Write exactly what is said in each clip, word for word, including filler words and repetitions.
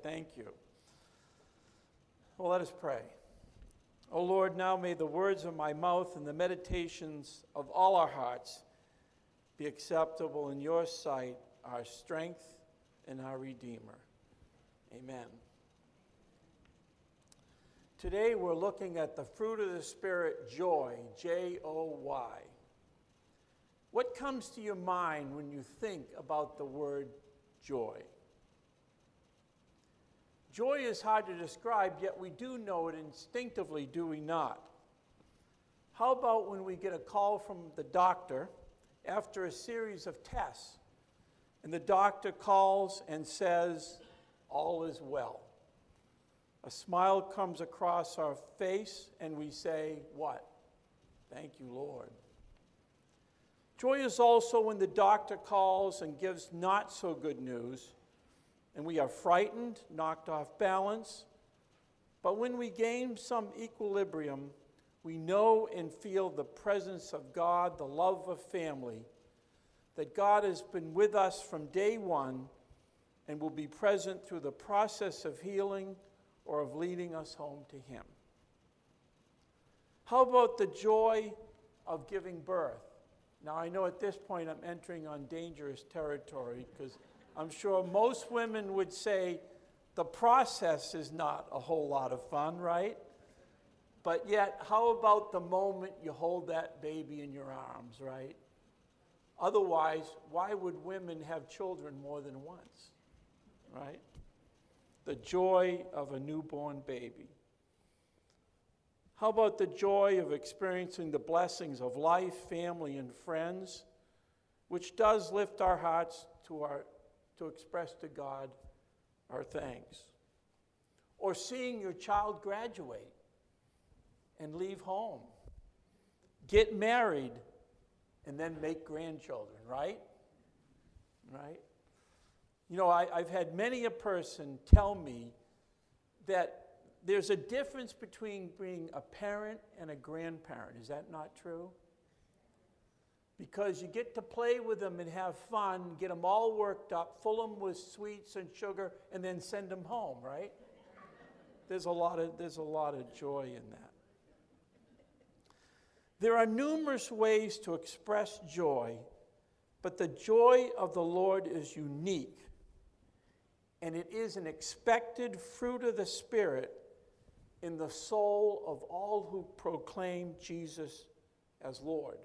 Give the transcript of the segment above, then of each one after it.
Thank you. Well, let us pray. O Lord, now may the words of my mouth and the meditations of all our hearts be acceptable in your sight, our strength and our Redeemer. Amen. Today we're looking at the fruit of the Spirit, joy, J O Y. What comes to your mind when you think about the word joy? Joy is hard to describe, yet we do know it instinctively, do we not? How about when we get a call from the doctor after a series of tests, and the doctor calls and says, all is well. A smile comes across our face, and we say, what? Thank you, Lord. Joy is also when the doctor calls and gives not so good news, and we are frightened, knocked off balance. But when we gain some equilibrium, we know and feel the presence of God, the love of family, that God has been with us from day one and will be present through the process of healing or of leading us home to Him. How about the joy of giving birth? Now, I know at this point I'm entering on dangerous territory because I'm sure most women would say the process is not a whole lot of fun, right? But yet, how about the moment you hold that baby in your arms, right? Otherwise, why would women have children more than once, right? The joy of a newborn baby. How about the joy of experiencing the blessings of life, family, and friends, which does lift our hearts to, our, to express to God our thanks? Or seeing your child graduate and leave home, get married, and then make grandchildren, right? Right? You know, I, I've had many a person tell me that there's a difference between being a parent and a grandparent. Is that not true? Because you get to play with them and have fun, get them all worked up, fill them with sweets and sugar, and then send them home, right? There's a lot of, there's a lot of joy in that. There are numerous ways to express joy, but the joy of the Lord is unique, and it is an expected fruit of the Spirit in the soul of all who proclaim Jesus as Lord.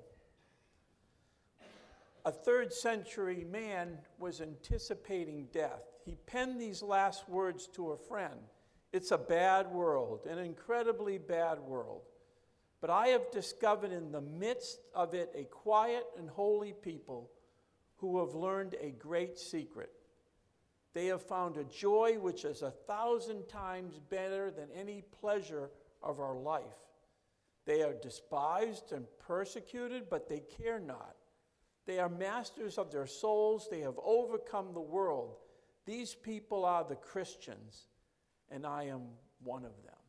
A third century man was anticipating death. He penned these last words to a friend. It's a bad world, an incredibly bad world. But I have discovered in the midst of it a quiet and holy people who have learned a great secret. They have found a joy which is a thousand times better than any pleasure of our life. They are despised and persecuted, but they care not. They are masters of their souls. They have overcome the world. These people are the Christians, and I am one of them.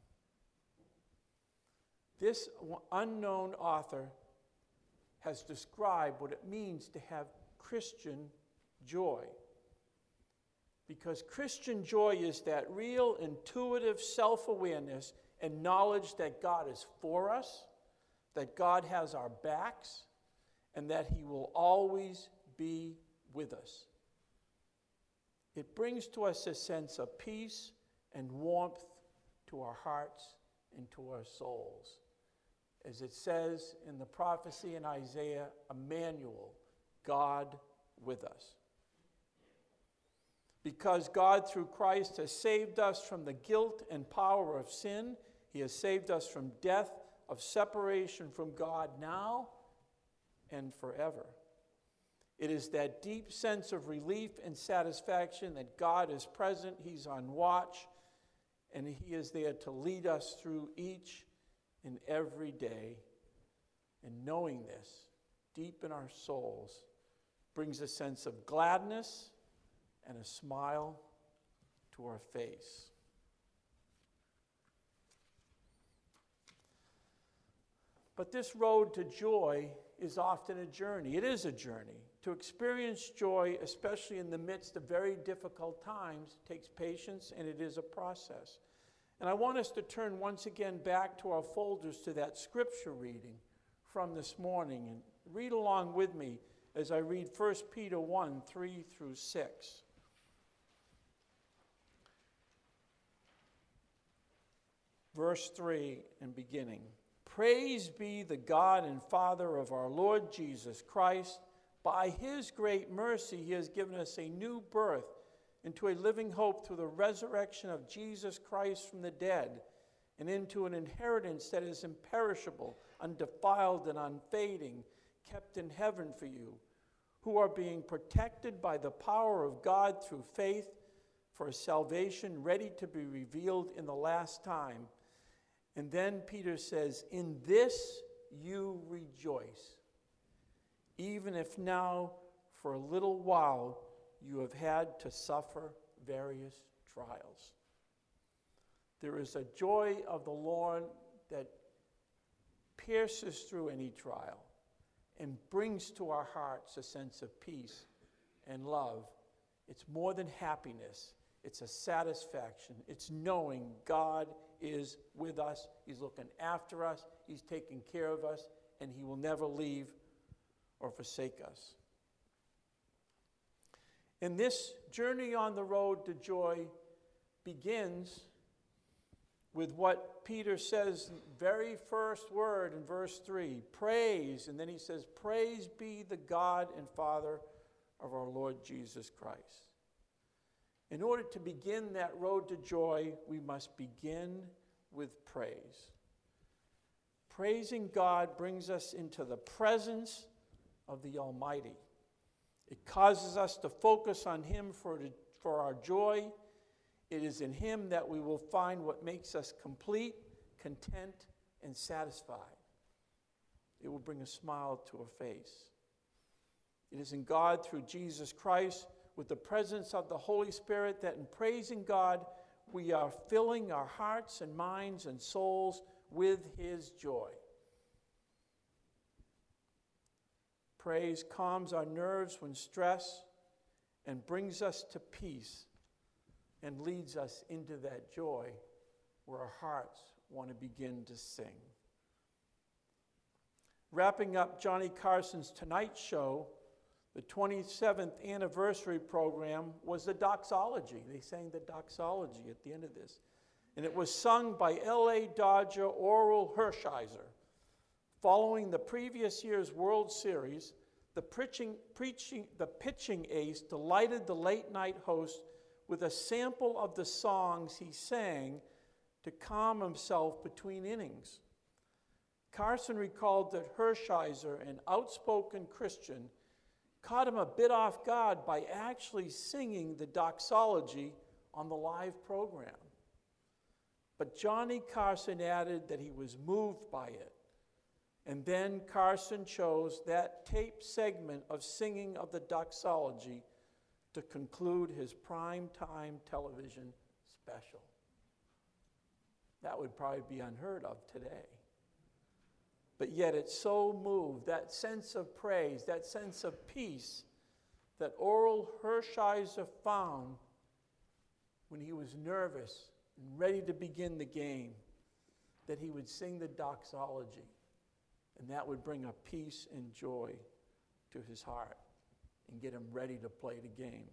This unknown author has described what it means to have Christian joy. Because Christian joy is that real, intuitive self-awareness and knowledge that God is for us, that God has our backs, and that He will always be with us. It brings to us a sense of peace and warmth to our hearts and to our souls. As it says in the prophecy in Isaiah, Emmanuel, God with us. Because God, through Christ, has saved us from the guilt and power of sin. He has saved us from death, of separation from God now and forever. It is that deep sense of relief and satisfaction that God is present, He's on watch, and He is there to lead us through each and every day. And knowing this deep in our souls brings a sense of gladness and a smile to our face. But this road to joy is often a journey. It is a journey. To experience joy, especially in the midst of very difficult times, takes patience, and it is a process. And I want us to turn once again back to our folders to that scripture reading from this morning, and read along with me as I read First Peter one, three through six. Verse three and beginning. Praise be the God and Father of our Lord Jesus Christ. By his great mercy, he has given us a new birth into a living hope through the resurrection of Jesus Christ from the dead, and into an inheritance that is imperishable, undefiled, and unfading, kept in heaven for you, who are being protected by the power of God through faith for a salvation ready to be revealed in the last time. And then Peter says, in this you rejoice, even if now for a little while you have had to suffer various trials. There is a joy of the Lord that pierces through any trial and brings to our hearts a sense of peace and love. It's more than happiness. It's a satisfaction. It's knowing God is with us. He's looking after us. He's taking care of us, and he will never leave or forsake us. And this journey on the road to joy begins with what Peter says, very first word in verse three, praise. And then he says, praise be the God and Father of our Lord Jesus Christ. In order to begin that road to joy, we must begin with praise. Praising God brings us into the presence of the Almighty. It causes us to focus on him for, for our joy. It is in him that we will find what makes us complete, content, and satisfied. It will bring a smile to a face. It is in God through Jesus Christ, with the presence of the Holy Spirit, that in praising God, we are filling our hearts and minds and souls with his joy. Praise calms our nerves when stressed and brings us to peace and leads us into that joy where our hearts want to begin to sing. Wrapping up Johnny Carson's Tonight Show, the twenty-seventh anniversary program was the doxology. They sang the doxology at the end of this. And it was sung by L A Dodger Orel Hershiser. Following the previous year's World Series, the, preaching, preaching, the pitching ace delighted the late-night host with a sample of the songs he sang to calm himself between innings. Carson recalled that Hershiser, an outspoken Christian, caught him a bit off guard by actually singing the doxology on the live program. But Johnny Carson added that he was moved by it. And then Carson chose that tape segment of singing of the doxology to conclude his primetime television special. That would probably be unheard of today. But yet it so moved, that sense of praise, that sense of peace that Orel Hershiser found when he was nervous and ready to begin the game, that he would sing the doxology, and that would bring a peace and joy to his heart and get him ready to play the game.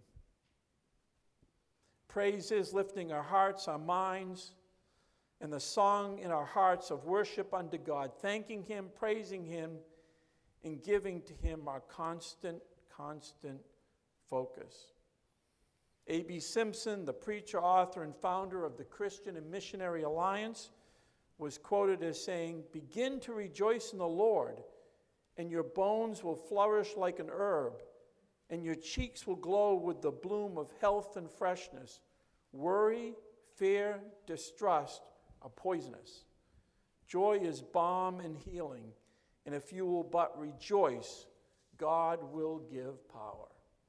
Praise is lifting our hearts, our minds, and the song in our hearts of worship unto God, thanking him, praising him, and giving to him our constant, constant focus. A B Simpson, the preacher, author, and founder of the Christian and Missionary Alliance, was quoted as saying, "Begin to rejoice in the Lord, and your bones will flourish like an herb, and your cheeks will glow with the bloom of health and freshness. Worry, fear, distrust are poisonous. Joy is balm and healing, and if you will but rejoice, God will give power."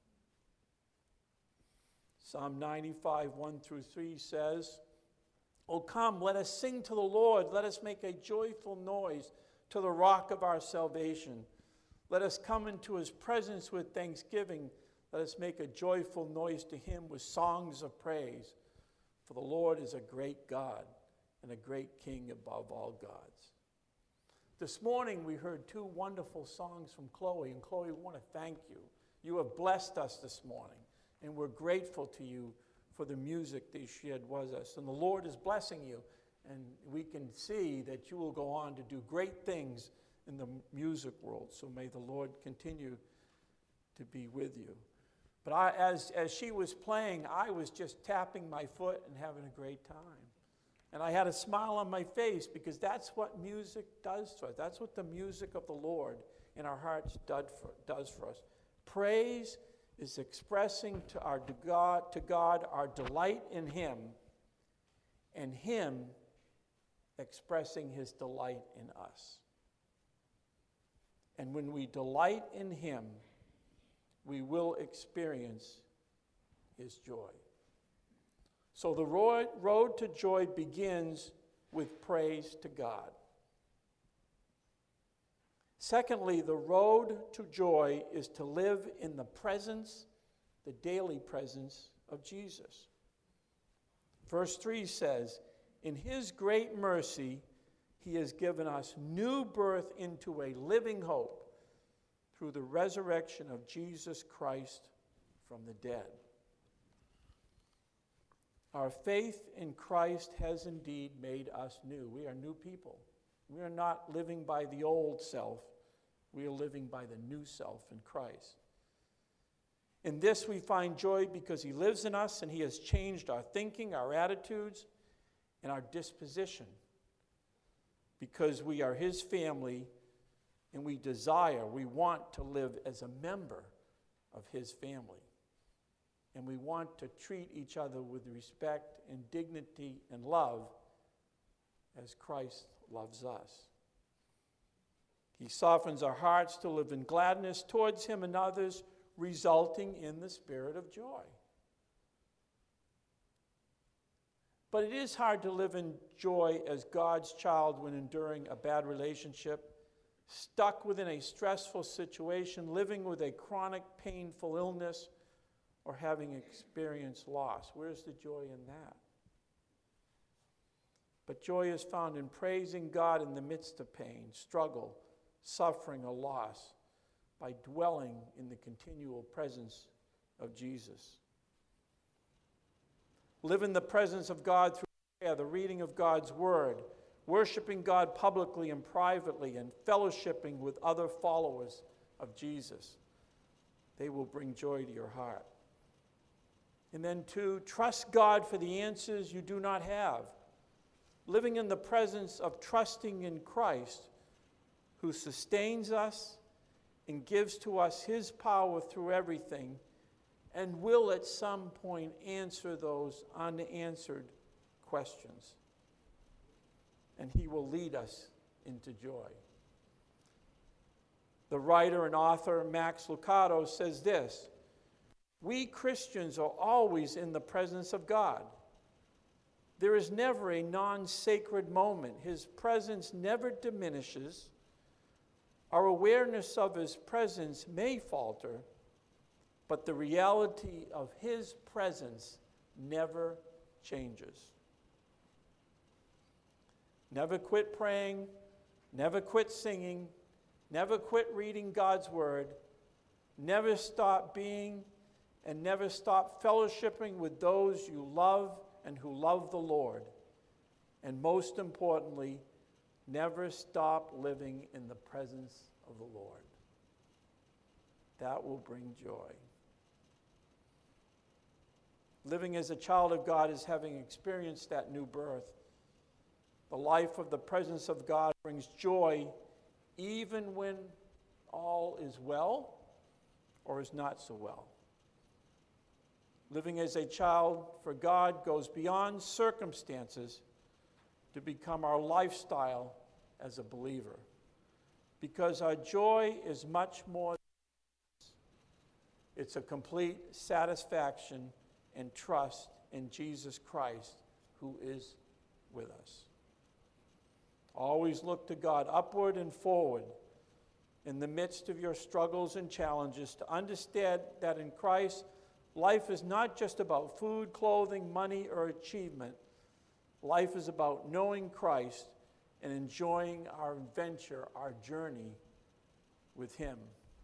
Psalm ninety-five, one through three says, "O come, let us sing to the Lord. Let us make a joyful noise to the rock of our salvation. Let us come into his presence with thanksgiving. Let us make a joyful noise to him with songs of praise. For the Lord is a great God and a great King above all gods. This morning we heard two wonderful songs from Chloe. And Chloe, we want to thank you. You have blessed us this morning. And we're grateful to you for the music that you shared with us. And the Lord is blessing you. And we can see that you will go on to do great things in the music world. So may the Lord continue to be with you. But I, as, as she was playing, I was just tapping my foot and having a great time. And I had a smile on my face because that's what music does to us. That's what the music of the Lord in our hearts does for, does for us. Praise is expressing to, our, to, God, to God our delight in him, and him expressing his delight in us. And when we delight in him, we will experience his joy. So the road, road to joy begins with praise to God. Secondly, the road to joy is to live in the presence, the daily presence of Jesus. Verse three says, in his great mercy, he has given us new birth into a living hope through the resurrection of Jesus Christ from the dead. Our faith in Christ has indeed made us new. We are new people. We are not living by the old self. We are living by the new self in Christ. In this we find joy because he lives in us and he has changed our thinking, our attitudes, and our disposition. Because we are his family and we desire, we want to live as a member of his family. And we want to treat each other with respect and dignity and love as Christ loves us. He softens our hearts to live in gladness towards him and others, resulting in the spirit of joy. But it is hard to live in joy as God's child when enduring a bad relationship, stuck within a stressful situation, living with a chronic painful illness, or having experienced loss. Where's the joy in that? But joy is found in praising God in the midst of pain, struggle, suffering, or loss, by dwelling in the continual presence of Jesus. Live in the presence of God through prayer, the reading of God's word, worshiping God publicly and privately, and fellowshipping with other followers of Jesus. They will bring joy to your heart. And then two, trust God for the answers you do not have. Living in the presence of trusting in Christ, who sustains us and gives to us his power through everything, and will at some point answer those unanswered questions. And he will lead us into joy. The writer and author Max Lucado says this: we Christians are always in the presence of God. There is never a non-sacred moment. His presence never diminishes. Our awareness of his presence may falter, but the reality of his presence never changes. Never quit praying, never quit singing, never quit reading God's word, never stop being and never stop fellowshipping with those you love and who love the Lord. And most importantly, never stop living in the presence of the Lord. That will bring joy. Living as a child of God is having experienced that new birth. The life of the presence of God brings joy even when all is well or is not so well. Living as a child for God goes beyond circumstances to become our lifestyle as a believer. Because our joy is much more than this. It's a complete satisfaction and trust in Jesus Christ, who is with us. Always look to God upward and forward, in the midst of your struggles and challenges to understand that in Christ, life is not just about food, clothing, money, or achievement. Life is about knowing Christ and enjoying our adventure, our journey with Him.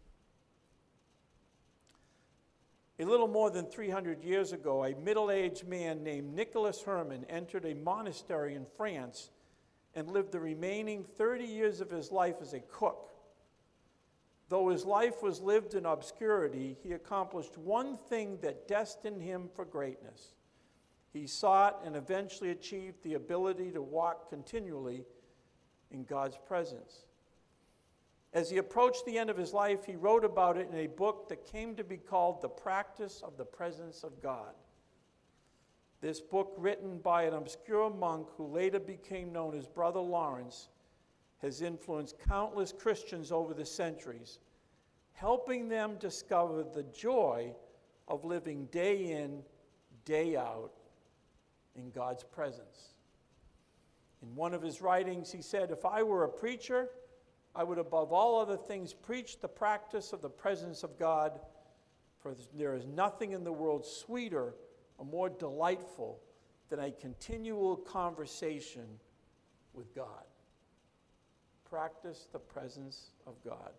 A little more than three hundred years ago, a middle-aged man named Nicholas Herman entered a monastery in France and lived the remaining thirty years of his life as a cook. Though his life was lived in obscurity, he accomplished one thing that destined him for greatness. He sought and eventually achieved the ability to walk continually in God's presence. As he approached the end of his life, he wrote about it in a book that came to be called The Practice of the Presence of God. This book, written by an obscure monk who later became known as Brother Lawrence, has influenced countless Christians over the centuries, helping them discover the joy of living day in, day out in God's presence. In one of his writings, he said, "If I were a preacher, I would above all other things preach the practice of the presence of God, for there is nothing in the world sweeter or more delightful than a continual conversation with God." Practice the presence of God.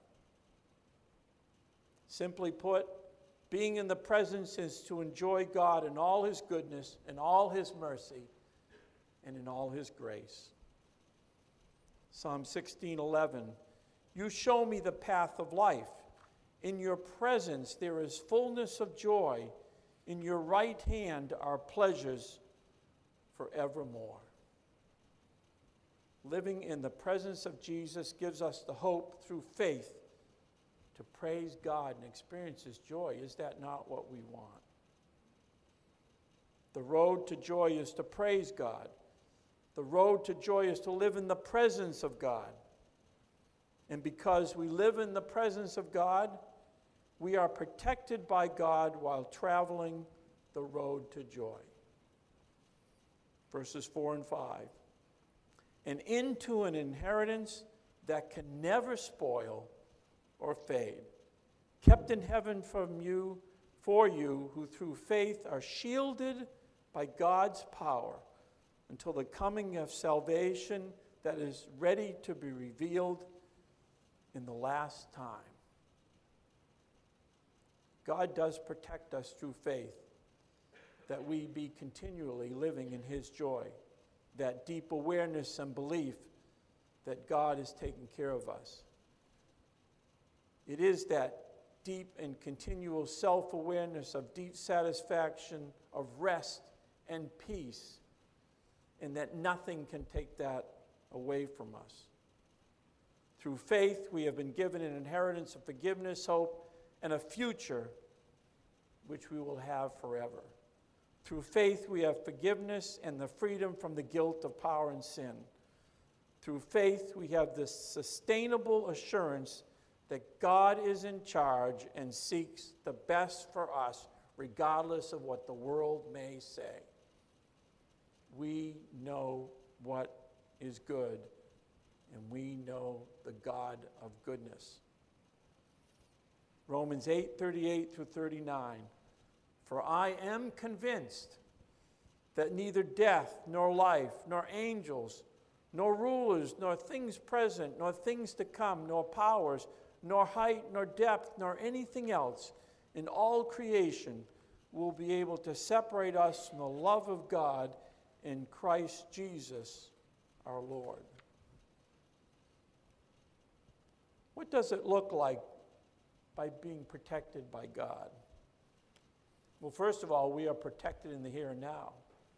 Simply put, being in the presence is to enjoy God in all His goodness, in all His mercy, and in all His grace. Psalm sixteen eleven, "You show me the path of life. In your presence there is fullness of joy. In your right hand are pleasures forevermore." Living in the presence of Jesus gives us the hope through faith to praise God and experience His joy. Is that not what we want? The road to joy is to praise God. The road to joy is to live in the presence of God. And because we live in the presence of God, we are protected by God while traveling the road to joy. Verses four and five. "And into an inheritance that can never spoil or fade, kept in heaven from you, for you, who through faith are shielded by God's power until the coming of salvation that is ready to be revealed in the last time." God does protect us through faith, that we be continually living in His joy, that deep awareness and belief that God is taking care of us. It is that deep and continual self-awareness of deep satisfaction, of rest and peace, and that nothing can take that away from us. Through faith, we have been given an inheritance of forgiveness, hope, and a future which we will have forever. Through faith, we have forgiveness and the freedom from the guilt of power and sin. Through faith, we have the sustainable assurance that God is in charge and seeks the best for us, regardless of what the world may say. We know what is good, and we know the God of goodness. Romans eight, thirty-eight through thirty-nine. "For I am convinced that neither death, nor life, nor angels, nor rulers, nor things present, nor things to come, nor powers, nor height, nor depth, nor anything else in all creation will be able to separate us from the love of God in Christ Jesus our Lord." What does it look like by being protected by God? Well, first of all, we are protected in the here and now.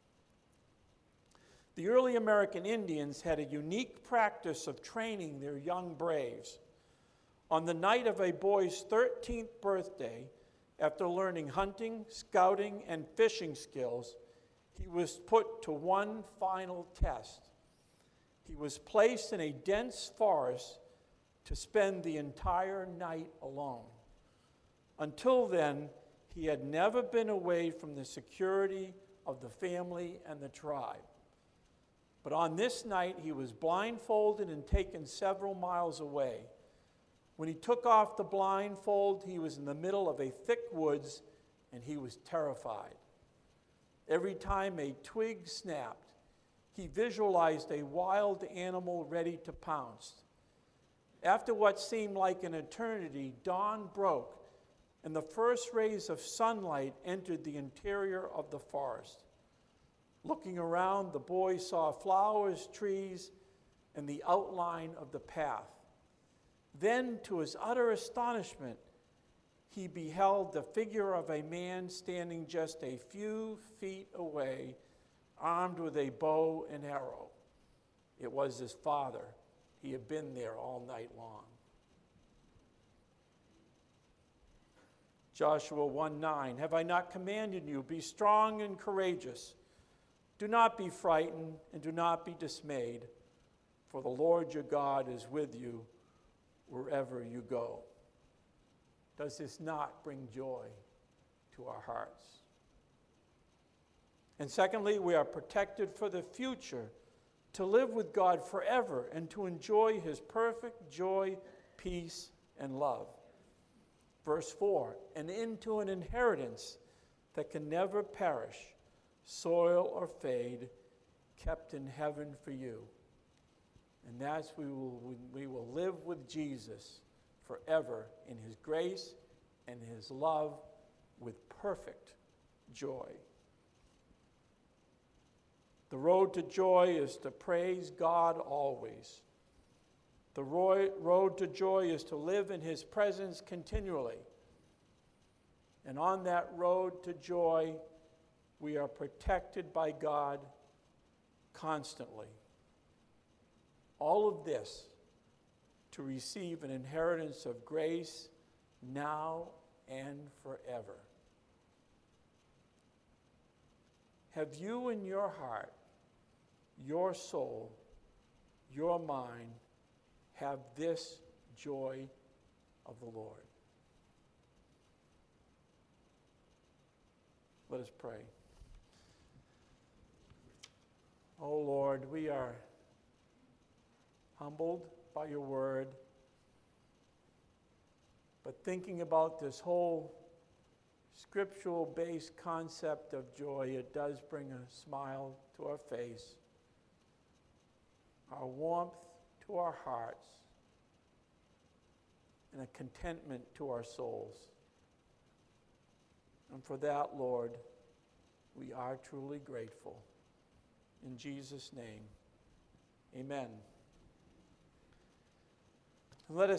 The early American Indians had a unique practice of training their young braves. On the night of a boy's thirteenth birthday, after learning hunting, scouting, and fishing skills, he was put to one final test. He was placed in a dense forest to spend the entire night alone. Until then, he had never been away from the security of the family and the tribe. But on this night, he was blindfolded and taken several miles away. When he took off the blindfold, he was in the middle of a thick woods, and he was terrified. Every time a twig snapped, he visualized a wild animal ready to pounce. After what seemed like an eternity, dawn broke, and the first rays of sunlight entered the interior of the forest. Looking around, the boy saw flowers, trees, and the outline of the path. Then, to his utter astonishment, he beheld the figure of a man standing just a few feet away, armed with a bow and arrow. It was his father. He had been there all night long. Joshua one nine, have I not commanded you, be strong and courageous. Do not be frightened and do not be dismayed, for the Lord your God is with you wherever you go. Does this not bring joy to our hearts? And secondly, we are protected for the future, to live with God forever and to enjoy his perfect joy, peace, and love. Verse four, and into an inheritance that can never perish, soil or fade, kept in heaven for you. And that's we will we will live with Jesus forever in his grace and his love with perfect joy. The road to joy is to praise God always. The road to joy is to live in his presence continually. And on that road to joy, we are protected by God constantly. All of this to receive an inheritance of grace now and forever. Have you in your heart, your soul, your mind, have this joy of the Lord? Let us pray. Oh Lord, we are humbled by your word, but thinking about this whole scriptural-based concept of joy, it does bring a smile to our face, our warmth to our hearts, and a contentment to our souls. And for that, Lord, we are truly grateful. In Jesus' name, amen. Let us